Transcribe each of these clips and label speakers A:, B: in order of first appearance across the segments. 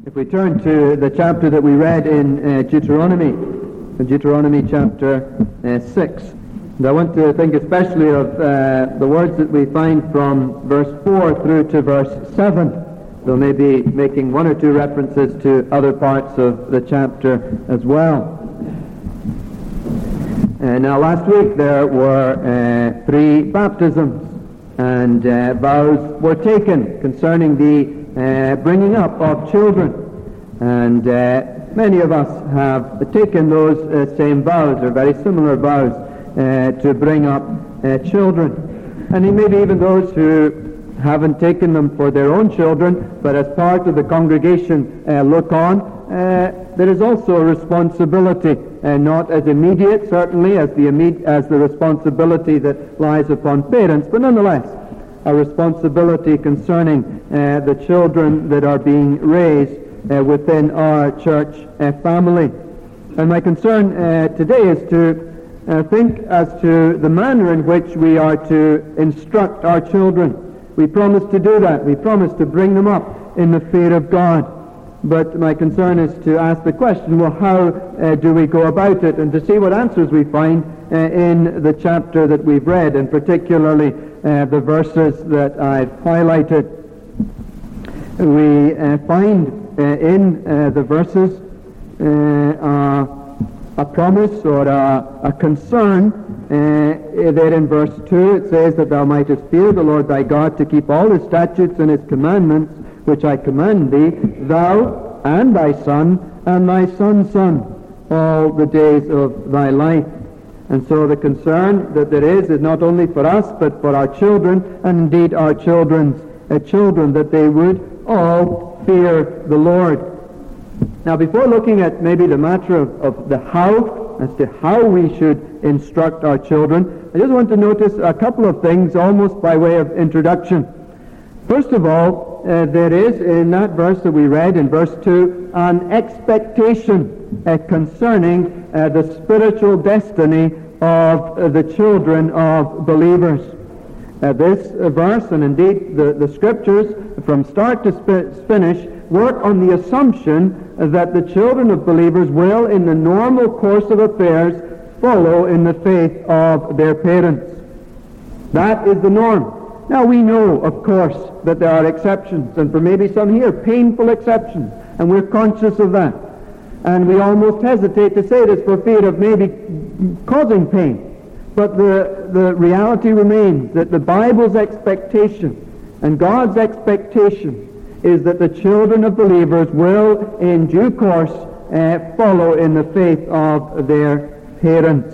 A: If we turn to the chapter that we read in Deuteronomy chapter 6, and I want to think especially of the words that we find from verse 4 through to verse 7. Though maybe making one or two references to other parts of the chapter as well. Now last week there were 3 baptisms, and vows were taken concerning the bringing up of children, and many of us have taken those same vows, or very similar vows, to bring up children. And maybe even those who haven't taken them for their own children, but as part of the congregation look on, there is also a responsibility, not as immediate certainly as the responsibility that lies upon parents, but nonetheless a responsibility concerning the children that are being raised within our church family. And my concern today is to think as to the manner in which we are to instruct our children. We promise to do that. We promise to bring them up in the fear of God. But my concern is to ask the question, well, how do we go about it? And to see what answers we find in the chapter that we've read, and particularly the verses that I've highlighted. We find in the verses a promise or a concern. There in verse 2 it says that thou mightest fear the Lord thy God, to keep all his statutes and his commandments which I command thee, thou and thy son and thy son's son, all the days of thy life. And so the concern that there is not only for us but for our children, and indeed our children's children, that they would all fear the Lord. Now, before looking at maybe the matter of the how, as to how we should instruct our children, I just want to notice a couple of things almost by way of introduction. First of all, there is in that verse that we read in verse 2 an expectation concerning the spiritual destiny of the children of believers. This verse, and indeed the scriptures from start to finish, work on the assumption that the children of believers will, in the normal course of affairs, follow in the faith of their parents. That is the norm. Now we know, of course, that there are exceptions, and for maybe some here, painful exceptions, and we're conscious of that. And we almost hesitate to say this for fear of maybe causing pain. But the reality remains that the Bible's expectation and God's expectation is that the children of believers will, in due course, follow in the faith of their parents.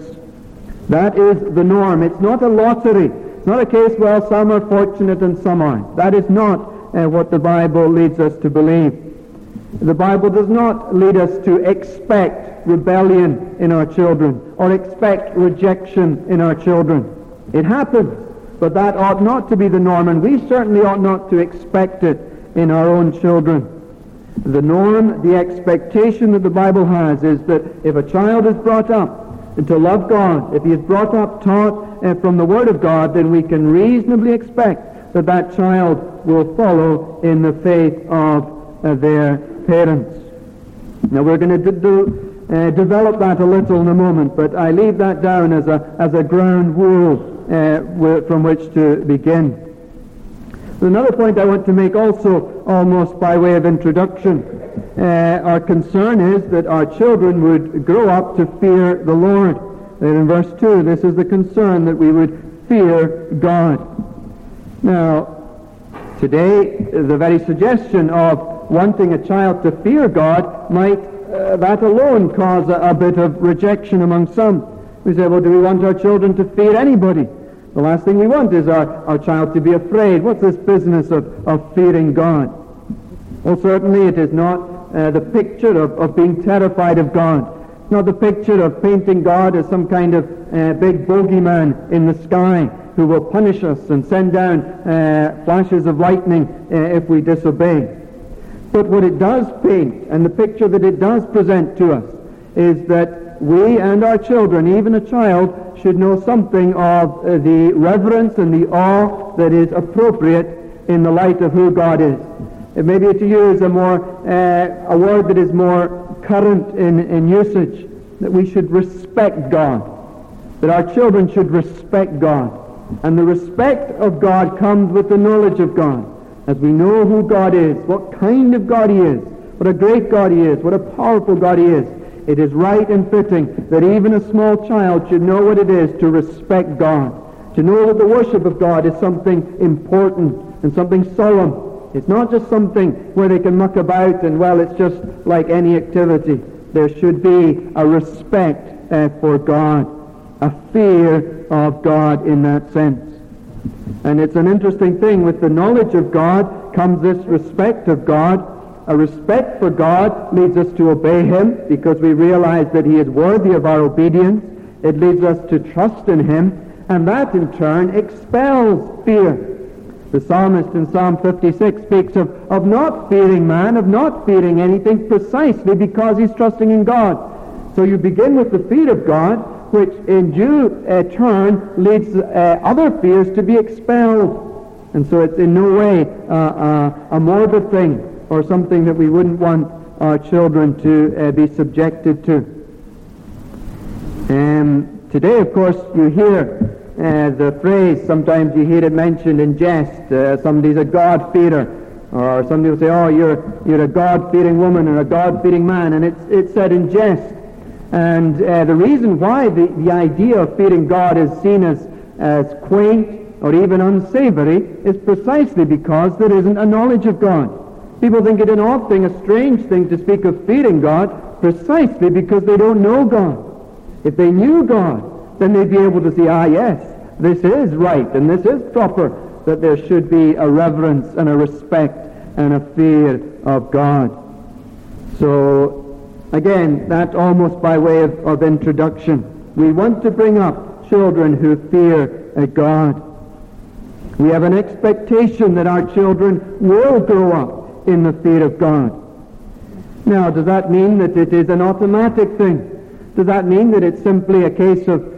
A: That is the norm. It's not a lottery. It's not a case, well, some are fortunate and some aren't. That is not what the Bible leads us to believe. The Bible does not lead us to expect rebellion in our children or expect rejection in our children. It happens, but that ought not to be the norm, and we certainly ought not to expect it in our own children. The norm, the expectation that the Bible has, is that if a child is brought up to love God, if he is brought up taught from the Word of God, then we can reasonably expect that that child will follow in the faith of their parents. Now we're going to develop that a little in a moment, but I leave that down as a ground rule from which to begin. Another point I want to make also, almost by way of introduction, our concern is that our children would grow up to fear the Lord. And in verse 2, this is the concern, that we would fear God. Now, today, the very suggestion of wanting a child to fear God might, that alone, cause a bit of rejection among some. We say, well, do we want our children to fear anybody? The last thing we want is our child to be afraid. What's this business of fearing God? Well, certainly it is not the picture of being terrified of God. It's not the picture of painting God as some kind of big bogeyman in the sky who will punish us and send down flashes of lightning if we disobey. But what it does paint, and the picture that it does present to us, is that we and our children, even a child, should know something of the reverence and the awe that is appropriate in the light of who God is. maybe to use a word that is more current in usage, that we should respect God, that our children should respect God. And the respect of God comes with the knowledge of God. As we know who God is, what kind of God He is, what a great God He is, what a powerful God He is, it is right and fitting that even a small child should know what it is to respect God, to know that the worship of God is something important and something solemn. It's not just something where they can muck about and, well, it's just like any activity. There should be a respect for God, a fear of God in that sense. And it's an interesting thing. With the knowledge of God comes this respect of God. A respect for God leads us to obey Him because we realize that He is worthy of our obedience. It leads us to trust in Him, and that in turn expels fear. The psalmist in Psalm 56 speaks of not fearing man, of not fearing anything, precisely because he's trusting in God. So you begin with the fear of God, which in due turn leads other fears to be expelled. And so it's in no way a morbid thing or something that we wouldn't want our children to be subjected to. Today, of course, you hear the phrase, sometimes you hear it mentioned in jest, somebody's a God-fearer, or somebody will say, oh, you're a God-fearing woman or a God-fearing man, and it's said in jest. And the reason why the idea of fearing God is seen as quaint or even unsavory is precisely because there isn't a knowledge of God. People think it an odd thing, a strange thing to speak of fearing God precisely because they don't know God. If they knew God, then they'd be able to say, yes, this is right and this is proper, that there should be a reverence and a respect and a fear of God. So, again, that's almost by way of introduction. We want to bring up children who fear God. We have an expectation that our children will grow up in the fear of God. Now, does that mean that it is an automatic thing? Does that mean that it's simply a case of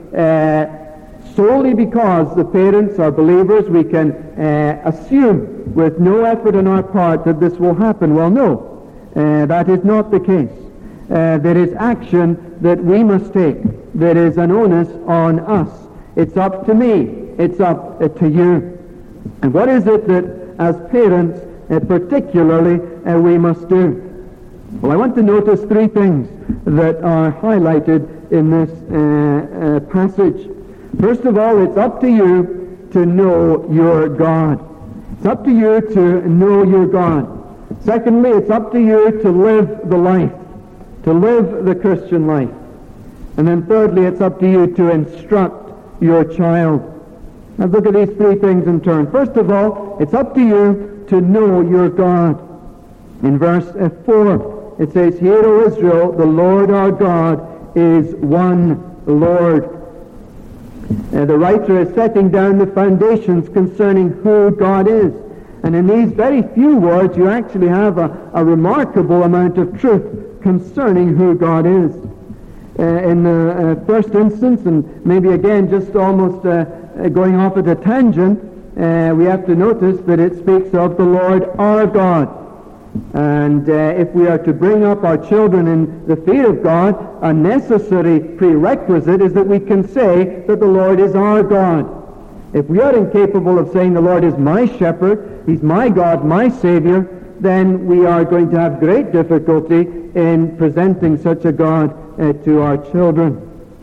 A: solely because the parents are believers we can assume with no effort on our part that this will happen? Well, no, that is not the case. There is action that we must take. There is an onus on us. It's up to me. It's up to you. And what is it that as parents particularly we must do? Well, I want to notice three things that are highlighted in this passage. First of all, it's up to you to know your God. It's up to you to know your God. Secondly, it's up to you to live the life, to live the Christian life. And then thirdly, it's up to you to instruct your child. Now look at these three things in turn. First of all, it's up to you to know your God. In verse 4, it says, Hear, O Israel, the Lord our God is one Lord. The writer is setting down the foundations concerning who God is. And in these very few words, you actually have a remarkable amount of truth concerning who God is. In the first instance, and maybe again just almost going off at a tangent, we have to notice that it speaks of the Lord our God. And if we are to bring up our children in the fear of God, a necessary prerequisite is that we can say that the Lord is our God. If we are incapable of saying the Lord is my shepherd, He's my God, my Savior, then we are going to have great difficulty in presenting such a God to our children.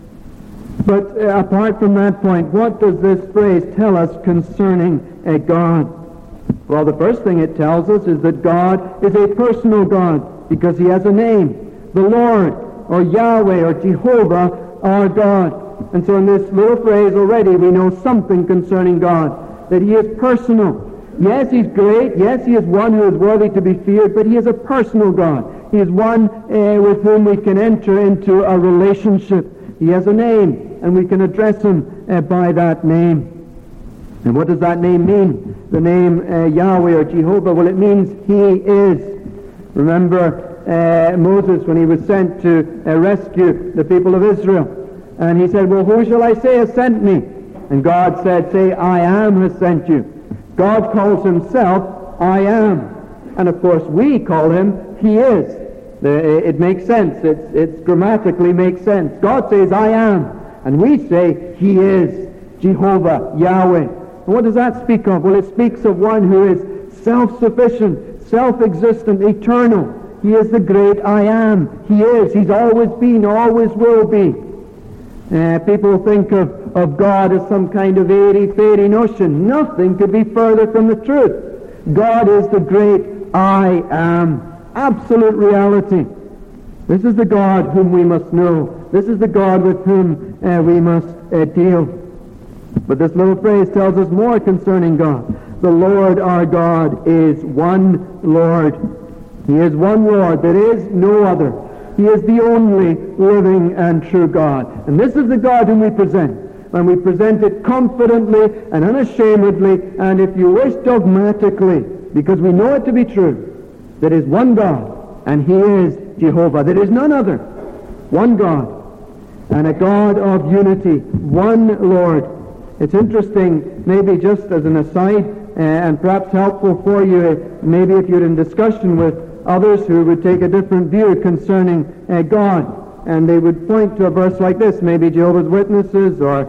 A: But apart from that point, what does this phrase tell us concerning God? Well, the first thing it tells us is that God is a personal God because He has a name, the Lord, or Yahweh, or Jehovah, our God. And so in this little phrase already we know something concerning God, that He is personal. Yes, He's great. Yes, He is one who is worthy to be feared, but He is a personal God. He is one with whom we can enter into a relationship. He has a name, and we can address Him by that name. And what does that name mean? The name Yahweh or Jehovah, well, it means He is. Remember Moses when he was sent to rescue the people of Israel. And he said, well, who shall I say has sent me? And God said, say, I am has sent you. God calls Himself, I am. and of course we call him He is. It makes sense. It grammatically makes sense. God says, I am, and we say, He is Jehovah, Yahweh. And what does that speak of? Well, it speaks of one who is self-sufficient, self-existent, eternal. He is the great I am. He is. He's always been, always will be. People think of God as some kind of airy-fairy notion. Nothing could be further from the truth. God is the great I am. Absolute reality. This is the God whom we must know. This is the God with whom we must deal. But this little phrase tells us more concerning God. The Lord our God is one Lord. He is one Lord. There is no other. He is the only living and true God. And this is the God whom we present. And we present it confidently and unashamedly, and if you wish, dogmatically, because we know it to be true. There is one God, and He is Jehovah. There is none other. One God, and a God of unity. One Lord. It's interesting, maybe just as an aside, and perhaps helpful for you, maybe if you're in discussion with others who would take a different view concerning God, and they would point to a verse like this, maybe Jehovah's Witnesses or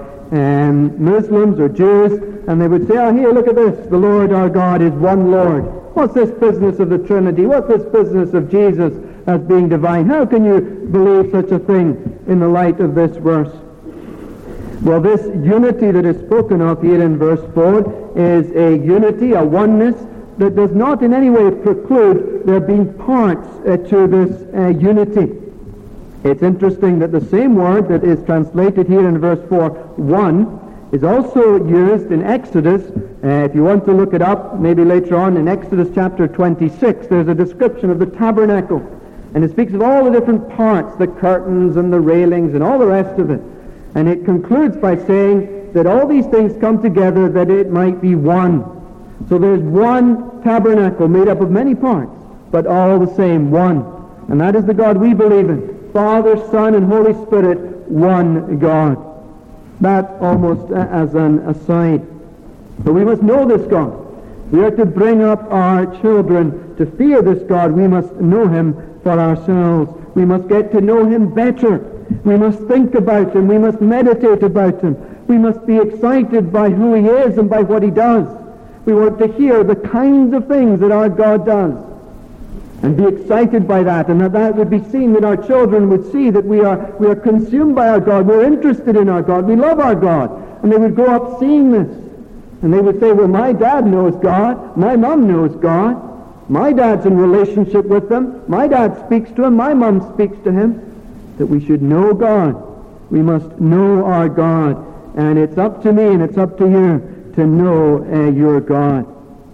A: Muslims or Jews, and they would say, here, look at this. The Lord our God is one Lord. What's this business of the Trinity? What's this business of Jesus as being divine? How can you believe such a thing in the light of this verse? Well, this unity that is spoken of here in verse 4 is a unity, a oneness, that does not in any way preclude there being parts to this unity. It's interesting that the same word that is translated here in verse 4, one, is also used in Exodus. If you want to look it up, maybe later on in Exodus chapter 26, there's a description of the tabernacle. And it speaks of all the different parts, the curtains and the railings and all the rest of it. And it concludes by saying that all these things come together that it might be one. So there's one tabernacle made up of many parts, but all the same, one. And that is the God we believe in. Father, Son, and Holy Spirit, one God. That almost as an aside. But we must know this God. We are to bring up our children to fear this God. We must know Him for ourselves. We must get to know Him better. We must think about Him. We must meditate about Him. We must be excited by who He is and by what He does. We want to hear the kinds of things that our God does and be excited by that, and that would be seen, that our children would see that we are consumed by our God. We're interested in our God. We love our God. And they would grow up seeing this. And they would say, well, my dad knows God. My mom knows God. My dad's in relationship with them. My dad speaks to Him. My mom speaks to Him. That we should know God. We must know our God. And it's up to me and it's up to you to know your God.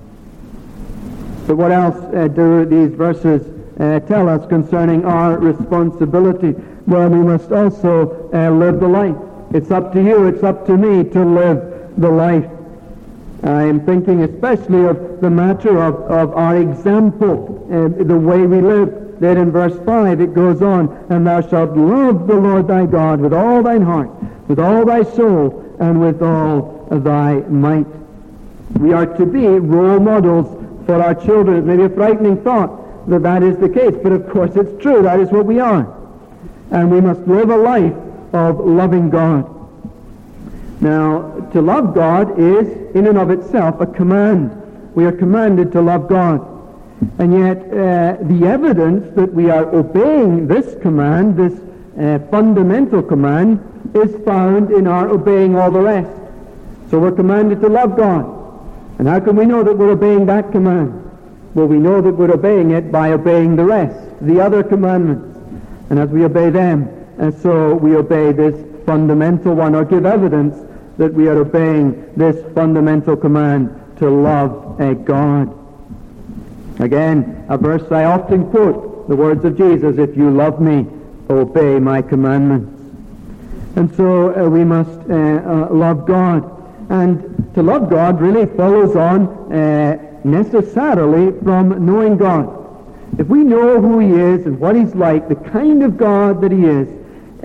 A: But what else do these verses tell us concerning our responsibility? Well, we must also live the life. It's up to you, it's up to me to live the life. I am thinking especially of the matter of our example, the way we live. There in verse 5 it goes on, and thou shalt love the Lord thy God with all thine heart, with all thy soul, and with all thy might. We are to be role models for our children. It may be a frightening thought that is the case, but of course it's true. That is what we are. And we must live a life of loving God. Now, to love God is, in and of itself, a command. We are commanded to love God. And yet, the evidence that we are obeying this command, this fundamental command, is found in our obeying all the rest. So we're commanded to love God. And how can we know that we're obeying that command? Well, we know that we're obeying it by obeying the rest, the other commandments. And as we obey them, and so we obey this fundamental one, or give evidence that we are obeying this fundamental command to love God. Again, a verse I often quote, the words of Jesus, if you love me, obey my commandments. And so we must love God. And to love God really follows on necessarily from knowing God. If we know who He is and what He's like, the kind of God that He is,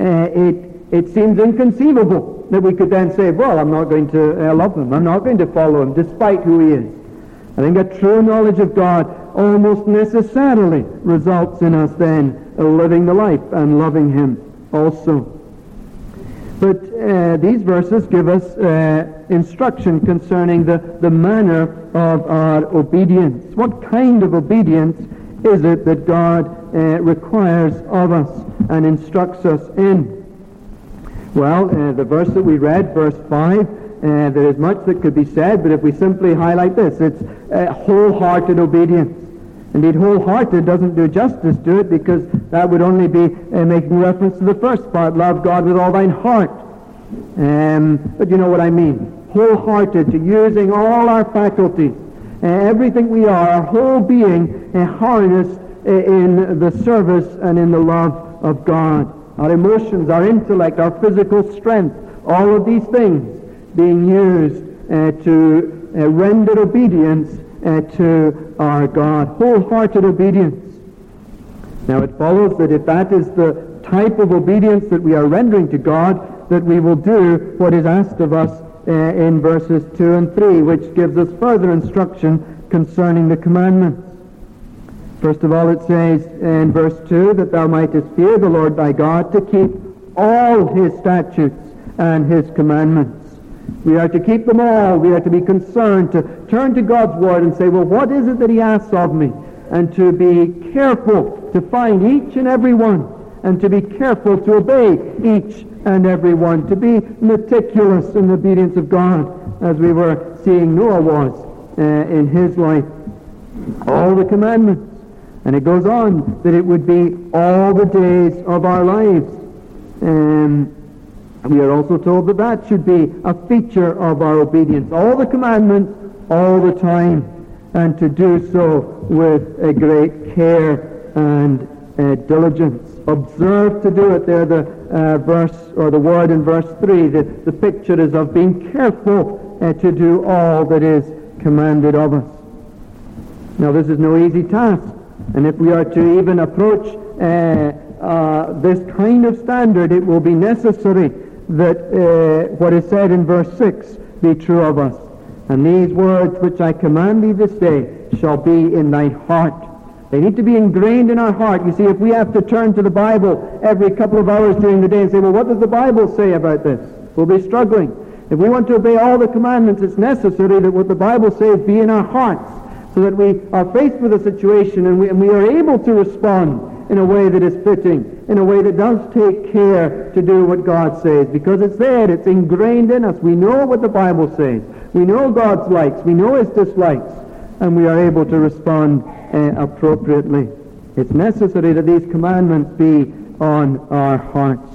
A: it seems inconceivable that we could then say, well, I'm not going to love Him. I'm not going to follow Him despite who He is. I think a true knowledge of God almost necessarily results in us then living the life and loving him also. But these verses give us instruction concerning the manner of our obedience. What kind of obedience is it that God requires of us and instructs us in? Well, the verse that we read, verse 5, there is much that could be said, but if we simply highlight this, it's wholehearted obedience. Indeed, wholehearted doesn't do justice to it, because that would only be making reference to the first part, love God with all thine heart. But you know what I mean. Wholehearted, to using all our faculties, everything we are, our whole being, harnessed in the service and in the love of God. Our emotions, our intellect, our physical strength, all of these things being used to render obedience to our God. Wholehearted obedience. Now it follows that if that is the type of obedience that we are rendering to God, that we will do what is asked of us in verses 2 and 3, which gives us further instruction concerning the commandments. First of all, it says in verse 2 that thou mightest fear the Lord thy God, to keep all his statutes and his commandments. We are to keep them all. We are to be concerned to turn to God's Word and say, well, what is it that he asks of me? And to be careful to find each and every one, and to be careful to obey each and every one, to be meticulous in the obedience of God, as we were seeing Noah was in his life. All the commandments. And it goes on that it would be all the days of our lives. We are also told that that should be a feature of our obedience. All the commandments, all the time, and to do so with a great care and diligence. Observe to do it. There the verse, or the word in verse 3, the picture is of being careful to do all that is commanded of us. Now this is no easy task. And if we are to even approach this kind of standard, it will be necessary that what is said in verse 6 be true of us. And these words which I command thee this day shall be in thine heart. They need to be ingrained in our heart. You see, if we have to turn to the Bible every couple of hours during the day and say, well, what does the Bible say about this? We'll be struggling. If we want to obey all the commandments, it's necessary that what the Bible says be in our hearts, so that we are faced with a situation and we are able to respond in a way that is fitting, in a way that does take care to do what God says, because it's there, it's ingrained in us. We know what the Bible says. We know God's likes, we know his dislikes, and we are able to respond appropriately. It's necessary that these commandments be on our hearts.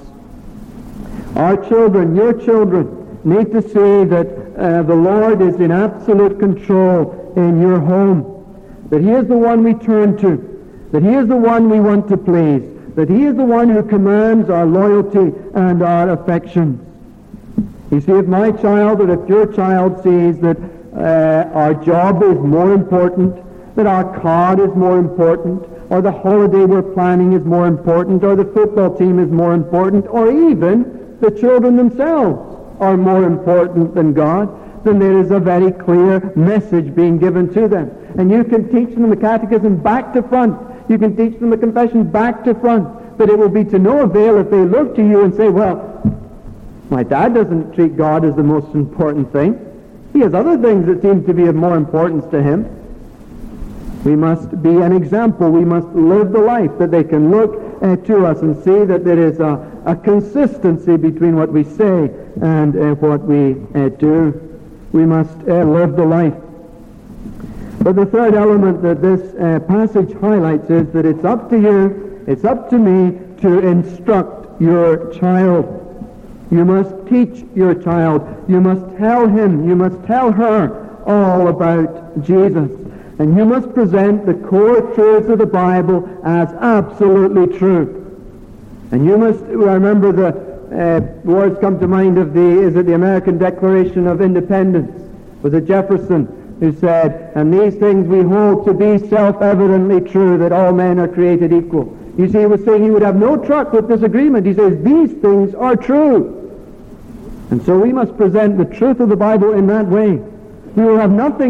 A: Our children, your children, need to see that the Lord is in absolute control in your home, that he is the one we turn to, that he is the one we want to please, that he is the one who commands our loyalty and our affections. You see, if my child or if your child sees that our job is more important, that our car is more important, or the holiday we're planning is more important, or the football team is more important, or even the children themselves are more important than God, then there is a very clear message being given to them. And you can teach them the catechism back to front. You can teach them the confession back to front. But it will be to no avail if they look to you and say, well, my dad doesn't treat God as the most important thing. He has other things that seem to be of more importance to him. We must be an example. We must live the life that they can look to us and see that there is a consistency between what we say and what we do. We must live the life. But the third element that this passage highlights is that it's up to you, it's up to me to instruct your child. You must teach your child. You must tell him, you must tell her all about Jesus. And you must present the core truths of the Bible as absolutely true. And you must remember the words come to mind of the American Declaration of Independence. Was it Jefferson who said, and these things we hold to be self-evidently true, that all men are created equal. You see, he was saying he would have no truck with this agreement. He says, these things are true. And so we must present the truth of the Bible in that way. We will have nothing of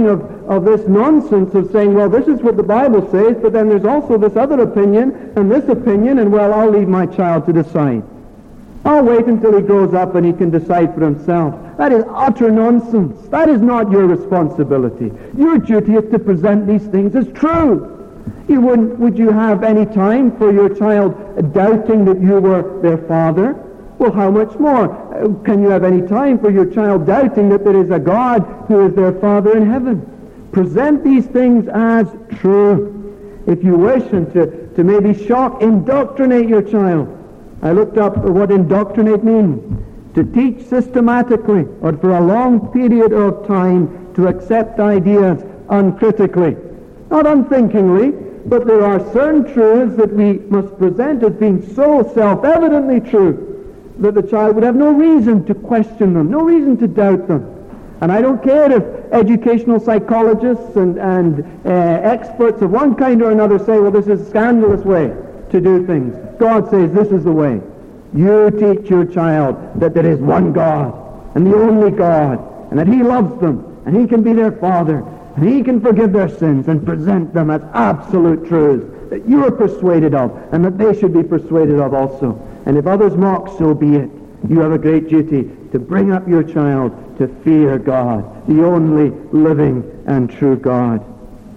A: of this nonsense of saying, well, this is what the Bible says, but then there's also this other opinion, and this opinion, and well, I'll leave my child to decide. I'll wait until he grows up and he can decide for himself. That is utter nonsense. That is not your responsibility. Your duty is to present these things as true. Would you have any time for your child doubting that you were their father? Well, how much more? Can you have any time for your child doubting that there is a God who is their Father in heaven? Present these things as true. If you wish, and to maybe shock, indoctrinate your child. I looked up what indoctrinate means. To teach systematically or for a long period of time to accept ideas uncritically. Not unthinkingly, but there are certain truths that we must present as being so self-evidently true that the child would have no reason to question them, no reason to doubt them. And I don't care if educational psychologists and experts of one kind or another say, well, this is a scandalous way to do things. God says this is the way. You teach your child that there is one God, and the only God, and that He loves them, and He can be their Father, and He can forgive their sins, and present them as absolute truths that you are persuaded of, and that they should be persuaded of also. And if others mock, so be it. You have a great duty to bring up your child to fear God, the only living and true God.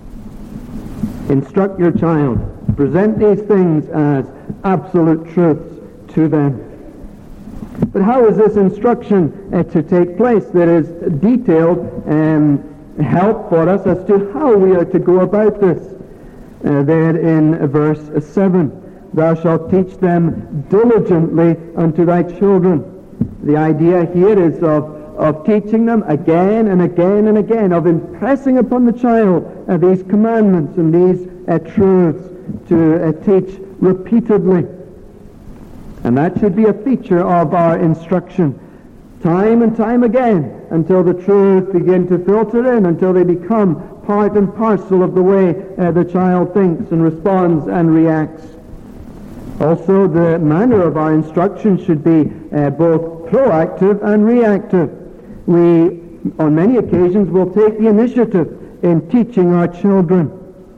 A: Instruct your child. Present these things as absolute truths to them. But how is this instruction to take place? There is detailed help for us as to how we are to go about this. There in verse 7. Thou shalt teach them diligently unto thy children. The idea here is of teaching them again and again and again, of impressing upon the child these commandments and these truths to teach repeatedly. And that should be a feature of our instruction, time and time again, until the truths begin to filter in, until they become part and parcel of the way the child thinks and responds and reacts. Also, the manner of our instruction should be both proactive and reactive. We, on many occasions, will take the initiative in teaching our children.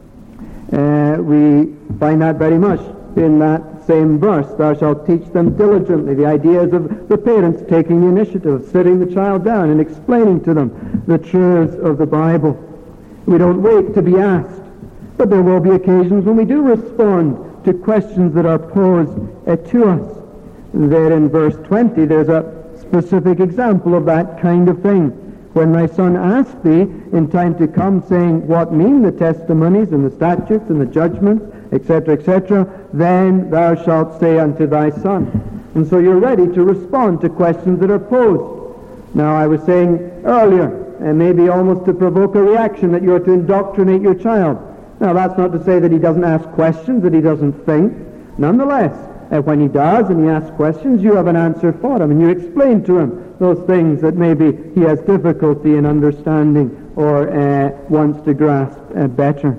A: We find that very much in that same verse. Thou shalt teach them diligently. The idea is of the parents taking the initiative, sitting the child down and explaining to them the truths of the Bible. We don't wait to be asked, but there will be occasions when we do respond to questions that are posed to us. There in verse 20, there's a specific example of that kind of thing. When thy son asks thee in time to come, saying, what mean the testimonies and the statutes and the judgments, etc., etc., then thou shalt say unto thy son. And so you're ready to respond to questions that are posed. Now, I was saying earlier, and maybe almost to provoke a reaction, that you're to indoctrinate your child. Now, that's not to say that he doesn't ask questions, that he doesn't think. Nonetheless, when he does and he asks questions, you have an answer for him, and you explain to him those things that maybe he has difficulty in understanding or wants to grasp better.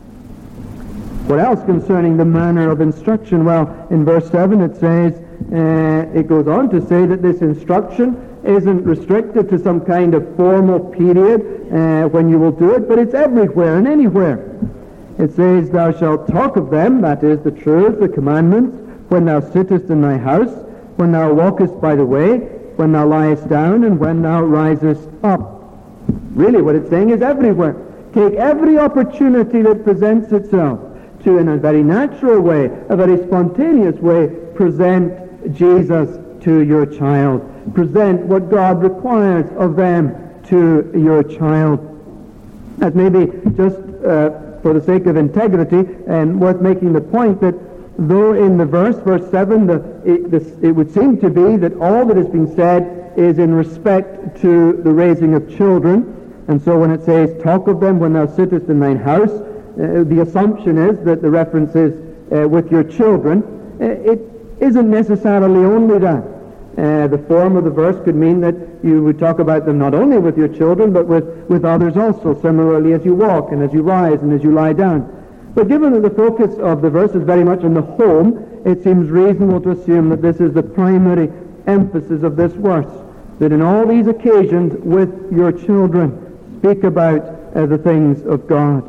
A: What else concerning the manner of instruction? Well, in verse 7 it says, it goes on to say that this instruction isn't restricted to some kind of formal period when you will do it, but it's everywhere and anywhere. It says, thou shalt talk of them, that is, the truth, the commandments, when thou sittest in thy house, when thou walkest by the way, when thou liest down, and when thou risest up. Really, what it's saying is everywhere. Take every opportunity that presents itself to, in a very natural way, a very spontaneous way, present Jesus to your child. Present what God requires of them to your child. That may be just for the sake of integrity, and worth making the point that though in the verse 7, it would seem to be that all that is being said is in respect to the raising of children, and so when it says, talk of them when thou sittest in thine house, the assumption is that the reference is with your children. It isn't necessarily only that. The form of the verse could mean that you would talk about them not only with your children, but with others also, similarly as you walk and as you rise and as you lie down. But given that the focus of the verse is very much on the home, it seems reasonable to assume that this is the primary emphasis of this verse, that in all these occasions with your children, speak about the things of God.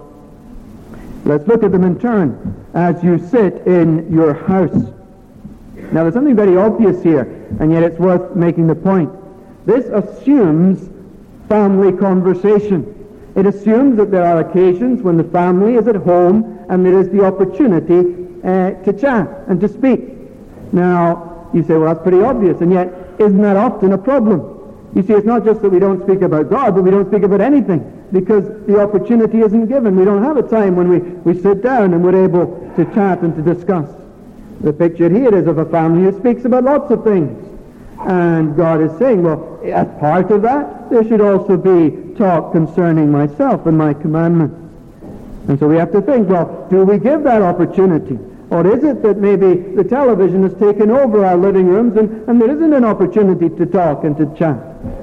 A: Let's look at them in turn. As you sit in your house. Now there's something very obvious here, and yet it's worth making the point. This assumes family conversation. It assumes that there are occasions when the family is at home and there is the opportunity to chat and to speak. Now, you say, well, that's pretty obvious, and yet isn't that often a problem? You see, it's not just that we don't speak about God, but we don't speak about anything, because the opportunity isn't given. We don't have a time when we sit down and we're able to chat and to discuss. The picture here is of a family who speaks about lots of things. And God is saying, well, as part of that, there should also be talk concerning myself and my commandments. And so we have to think, well, do we give that opportunity? Or is it that maybe the television has taken over our living rooms and there isn't an opportunity to talk and to chat?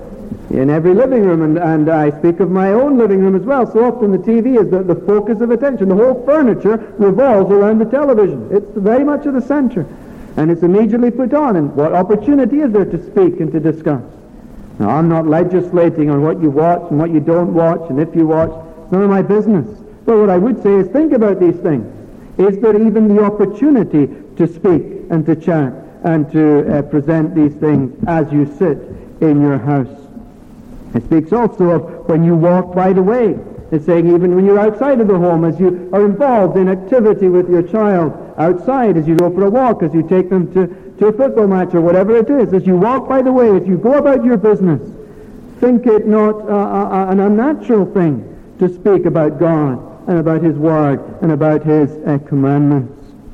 A: In every living room, and I speak of my own living room as well, so often the TV is the focus of attention. The whole furniture revolves around the television. It's very much at the center. And it's immediately put on. And what opportunity is there to speak and to discuss? Now, I'm not legislating on what you watch and what you don't watch, and if you watch. It's none of my business. But what I would say is think about these things. Is there even the opportunity to speak and to chat and to present these things as you sit in your house? It speaks also of when you walk by the way. It's saying even when you're outside of the home, as you are involved in activity with your child, outside, as you go for a walk, as you take them to a football match or whatever it is, as you walk by the way, as you go about your business, think it not an unnatural thing to speak about God and about His Word and about His commandments.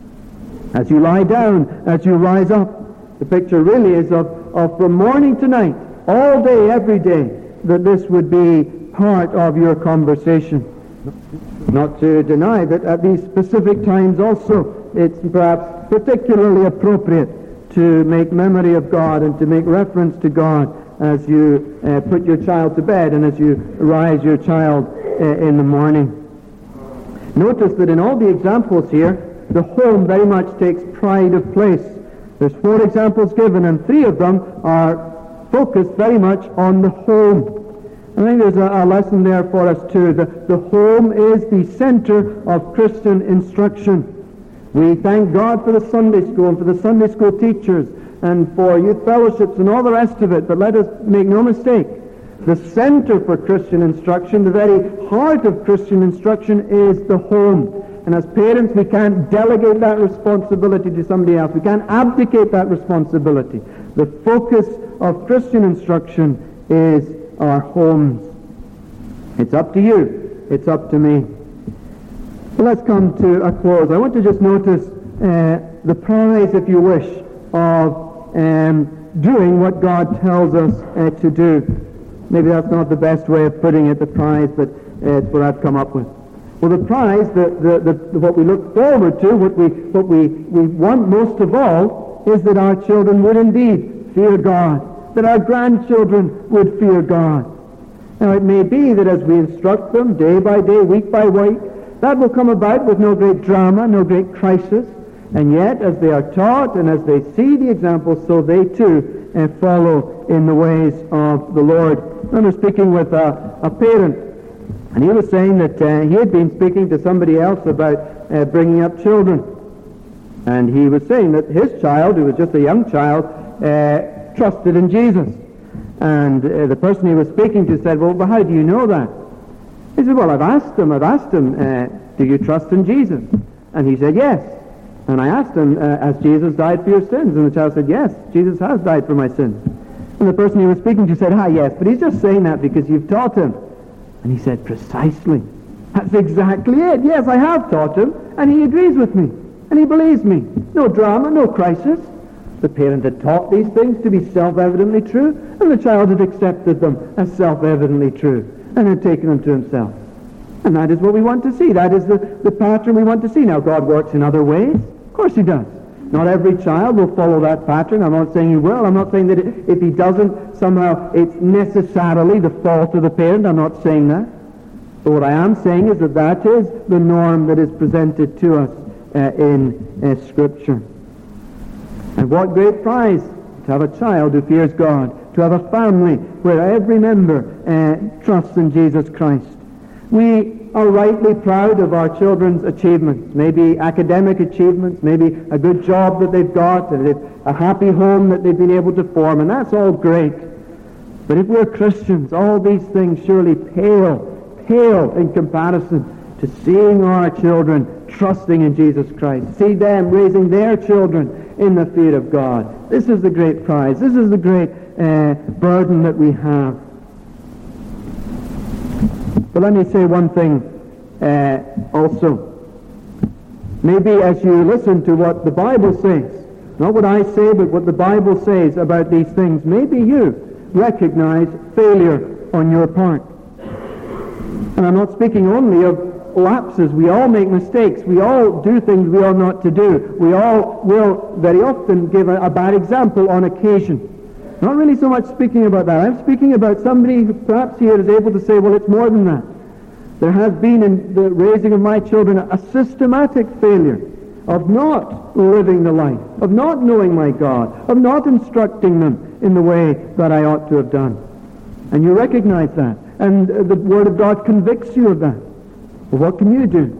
A: As you lie down, as you rise up, the picture really is of from morning to night, all day, every day, that this would be part of your conversation. Not to deny that at these specific times also it's perhaps particularly appropriate to make memory of God and to make reference to God as you put your child to bed and as you rise your child in the morning. Notice that in all the examples here, the home very much takes pride of place. There's 4 examples given, and 3 of them are focused very much on the home. I think there's a lesson there for us too. The home is the center of Christian instruction. We thank God for the Sunday school and for the Sunday school teachers and for youth fellowships and all the rest of it, but let us make no mistake. The center for Christian instruction, the very heart of Christian instruction, is the home. And as parents, we can't delegate that responsibility to somebody else. We can't abdicate that responsibility. The focus of Christian instruction is our homes. It's up to you. It's up to me. Well, let's come to a close. I want to just notice the prize, if you wish, of doing what God tells us to do. Maybe that's not the best way of putting it, the prize, but it's what I've come up with. Well, the prize, what we look forward to, what we want most of all, is that our children would indeed fear God, that our grandchildren would fear God. Now, it may be that as we instruct them day by day, week by week, that will come about with no great drama, no great crisis, and yet as they are taught and as they see the example, so they too follow in the ways of the Lord. I remember speaking with a parent, and he was saying that he had been speaking to somebody else about bringing up children. And he was saying that his child, who was just a young child, trusted in Jesus. And the person he was speaking to said, well, how do you know that? He said, well, I've asked him, do you trust in Jesus? And he said, yes. And I asked him, has Jesus died for your sins? And the child said, yes, Jesus has died for my sins. And the person he was speaking to said, yes, but he's just saying that because you've taught him. And he said, precisely. That's exactly it. Yes, I have taught him, and he agrees with me, and he believes me. No drama, no crisis. The parent had taught these things to be self-evidently true, and the child had accepted them as self-evidently true, and had taken them to himself. And that is what we want to see. That is the pattern we want to see. Now, God works in other ways. Of course he does. Not every child will follow that pattern. I'm not saying he will. I'm not saying that if he doesn't, somehow it's necessarily the fault of the parent. I'm not saying that. But what I am saying is that is the norm that is presented to us in Scripture. And what great prize to have a child who fears God, to have a family where every member trusts in Jesus Christ. We are rightly proud of our children's achievements, maybe academic achievements, maybe a good job that they've got, a happy home that they've been able to form, and that's all great. But if we're Christians, all these things surely pale in comparison to seeing our children trusting in Jesus Christ, see them raising their children in the fear of God. This is the great prize. This is the great burden that we have. But let me say one thing also. Maybe as you listen to what the Bible says, not what I say, but what the Bible says about these things, maybe you recognize failure on your part. And I'm not speaking only of lapses. We all make mistakes. We all do things we ought not to do. We all will very often give a bad example on occasion. Not really so much speaking about that. I'm speaking about somebody who perhaps here is able to say, well, it's more than that. There has been in the raising of my children a systematic failure of not living the life, of not knowing my God, of not instructing them in the way that I ought to have done. And you recognize that. And the Word of God convicts you of that. Well, what can you do?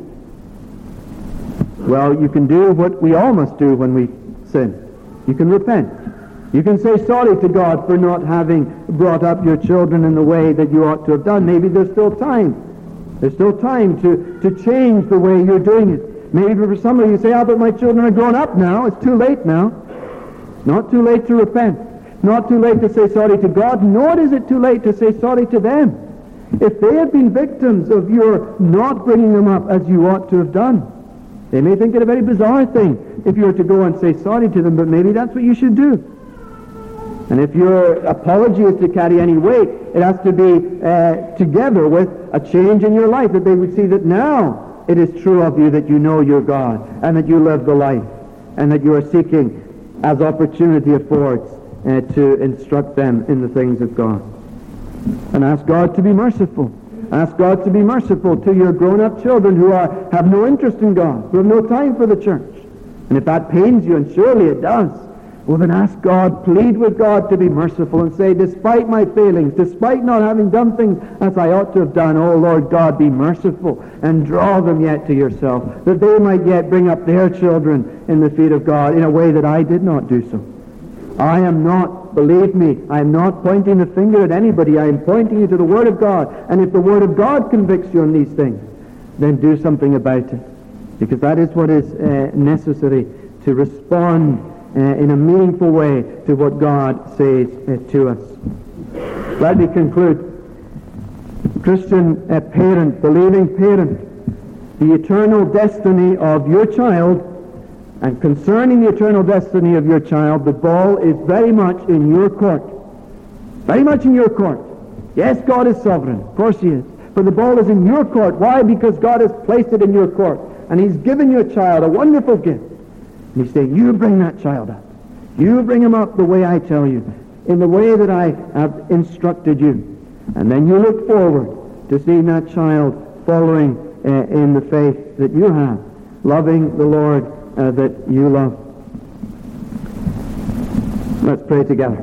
A: Well, you can do what we all must do when we sin. You can repent. You can say sorry to God for not having brought up your children in the way that you ought to have done. Maybe there's still time. There's still time to change the way you're doing it. Maybe for some of you say, but my children are grown up now. It's too late now. Not too late to repent. Not too late to say sorry to God, nor is it too late to say sorry to them. If they have been victims of your not bringing them up as you ought to have done, they may think it a very bizarre thing if you were to go and say sorry to them, but maybe that's what you should do. And if your apology is to carry any weight, it has to be together with a change in your life, that they would see that now it is true of you that you know your God, and that you live the life, and that you are seeking, as opportunity affords, to instruct them in the things of God. And ask God to be merciful. Ask God to be merciful to your grown-up children who have no interest in God, who have no time for the church. And if that pains you, and surely it does, well then ask God, plead with God to be merciful and say, despite my failings, despite not having done things as I ought to have done, oh Lord God, be merciful and draw them yet to yourself, that they might yet bring up their children in the feet of God in a way that I did not do so. I am not, believe me, I am not pointing the finger at anybody. I am pointing you to the Word of God. And if the Word of God convicts you on these things, then do something about it. Because that is what is necessary to respond in a meaningful way to what God says to us. Let me conclude. Christian parent, believing parent, the eternal destiny of your child, and concerning the eternal destiny of your child, the ball is very much in your court. Very much in your court. Yes, God is sovereign. Of course He is. But the ball is in your court. Why? Because God has placed it in your court. And He's given your child a wonderful gift. And He's saying, you bring that child up. You bring him up the way I tell you, in the way that I have instructed you. And then you look forward to seeing that child following in the faith that you have, loving the Lord that you love. Let's pray together.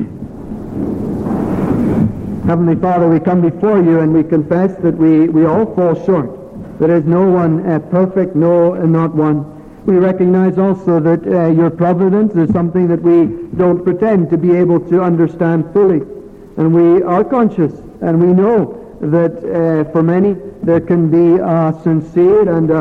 A: Heavenly Father, we come before you and we confess that we all fall short. There is no one perfect, no, not one. We recognize also that your providence is something that we don't pretend to be able to understand fully. And we are conscious and we know that for many there can be a sincere and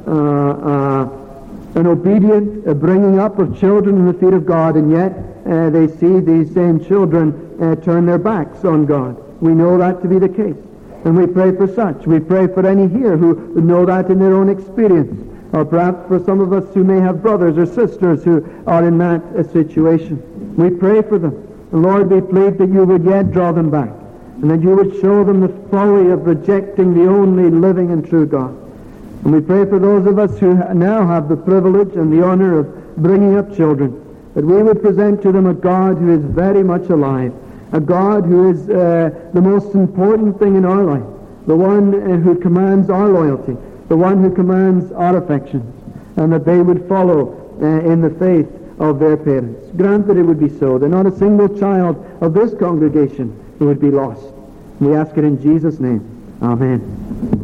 A: an obedient bringing up of children in the feet of God, and yet they see these same children turn their backs on God. We know that to be the case, and we pray for such. We pray for any here who know that in their own experience, or perhaps for some of us who may have brothers or sisters who are in that situation. We pray for them. And Lord, we plead that you would yet draw them back, and that you would show them the folly of rejecting the only living and true God. And we pray for those of us who now have the privilege and the honor of bringing up children, that we would present to them a God who is very much alive, a God who is the most important thing in our life, the one who commands our loyalty, the one who commands our affections, and that they would follow in the faith of their parents. Grant that it would be so, that not a single child of this congregation would be lost. We ask it in Jesus' name. Amen.